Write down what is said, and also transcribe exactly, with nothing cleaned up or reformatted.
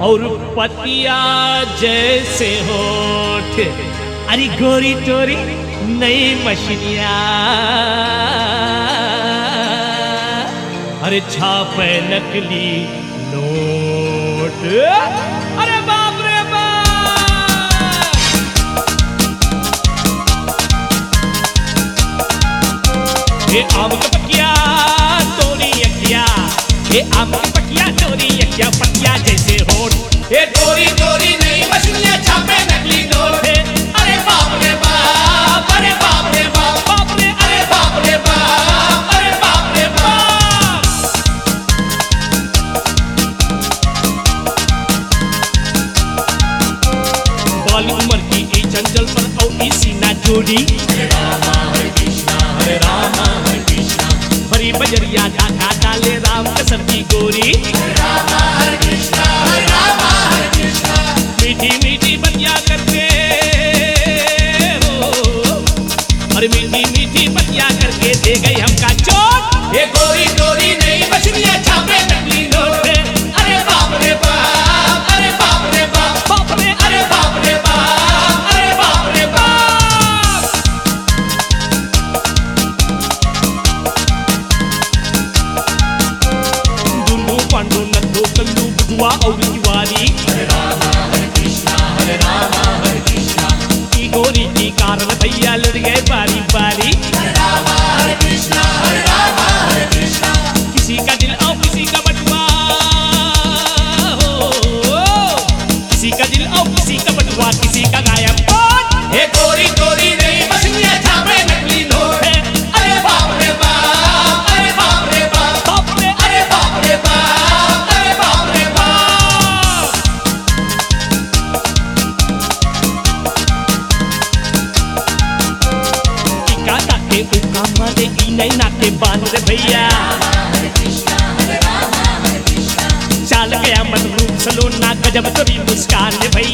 और पतिया जैसे होठ, अरे गोरी तोरी नई मछलियां, अरे छापे नकली नोट। अरे बाप रे बाप। ये आम के पकिया तोरी अखिया, ये आम के पकिया तोरी अखिया, पकिया जैसे होठ, ये गोरी गोरी नई मछलियां छापे नकली नोट। अरे बाप रे बाप, अरे बाप रे बाप, बाप रे, अरे बाप रे बाप, अरे बाप रे बाप। बाल उमर की ई चंचल पर और इसी ना जोड़ी, हरे रामा हरे कृष्णा हरे रामा हरे कृष्णा, हरी बजरिया ढाका डाले राम कसम की गोरी, हरे रामा हरे कृष्णा हरे रामा हरे कृष्णा। मीठी मीठी बतिया करके हो, अरे मीठी मीठी बतिया करके दे गई हमका चोट। ये गोरी गोरी नई मछलियां छापे नकली नोट। अरे बाप रे बाप, अरे बाप रे बाप, बाप रे, अरे बाप रे बाप, अरे बाप रे बाप। दुल्लू पांडु नंदू कल्लू बुधवा और तिवारी, हरे रामा हरे कृष्णा हरे रामा हरे कृष्णा, की गोरी की कारण भैया लड़ गए बारी बारी, हरे रामा हरे कृष्णा हरे रामा हरे कृष्णा। किसी का दिल और किसी का बटुआ हो, किसी का दिल और किसी का बटुआ, किसी का गायब। हे गोरी गोरी नई मछलियां छापे नकली नोट। अरे बाप रे बाप, अरे बाप रे बाप, बाप रे, अरे बाप रे बाप, अरे बाप रे बाप। टीका ताके उका मारे ई नहीं नाके बान रे भैया, हरे कृष्णा हरे रामा हरे कृष्णा। चाल गया मन रूप सलोना गजब तोरी मुस्कान रे भैया।